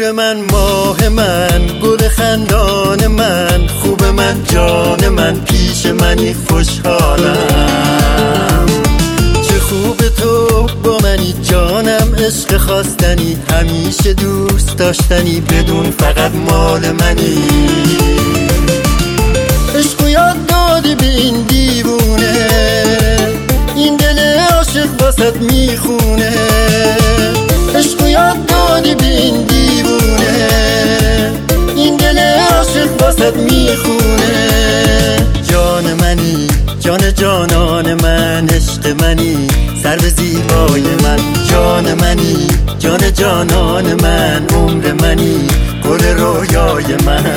نور من، ماه من، گل خندان من، خوب من، جان من، پیش منی خوشحالم. چه خوب تو با منی جانم، عشق خواستنی، همیشه دوست داشتنی، بدون فقط مال منی. عشق یاد دادی به این دیوونه، این دل عاشق واسط میخونه. عشق یاد دادی به این دیوونه، این دل عاشق واسط میخونه. جان منی، جان جانان من، عشق منی، سر به زیبای من. جان منی، جان جانان من، عمر منی، گل رویای من.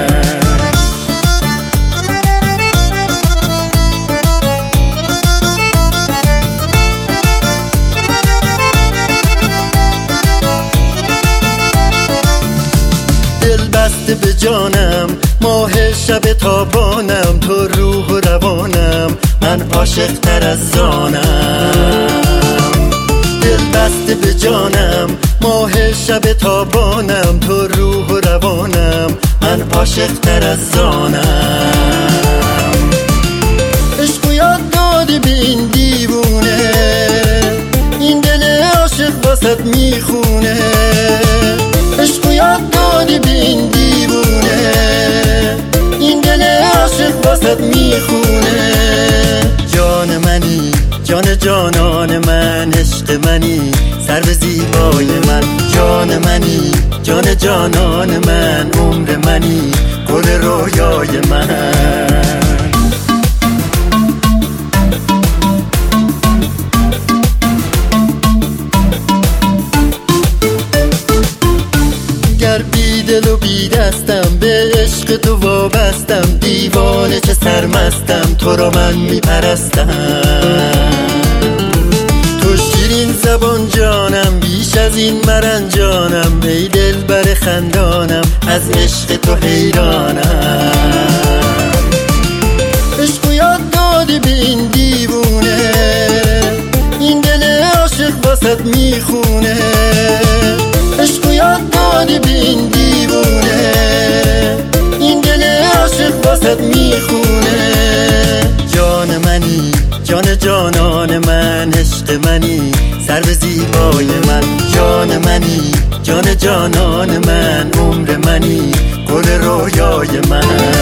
دل بسته به جانم، ماه شب تابانم، تو روح و روانم، من عاشق تر از زانم. دل بسته به جانم، ماه شب تابانم، تو روح و روانم، من عاشق تر از زانم. عشق یاد دادی به این دیوونه، این دل عاشق واسط میخونه. عشق یاد دادی به این دیوونه، این دل عاشق واسط میخونه. جان منی، جان جانان من، عشق منی، سر به زیبای من. جان منی، جان جانان من، عمر منی، گل رویای من. بی دل و بی دستم، به عشق تو وابستم، دیوانه چه سرمستم، تو را من میپرستم. تو شیرین زبان جانم، بیش از این مرنجانم، ای دل بر خندانم، از عشق تو حیرانم. عشق یاد دادی به این دیوونه، این دل عاشق واسط میخونه. عشق یاد دادی به این دیوونه، این دل عاشق واسط میخونه. جان منی، جان جانان من، عشق منی، سر به زیبای من. جان منی، جان جانان من، عمر منی، گل رویای من.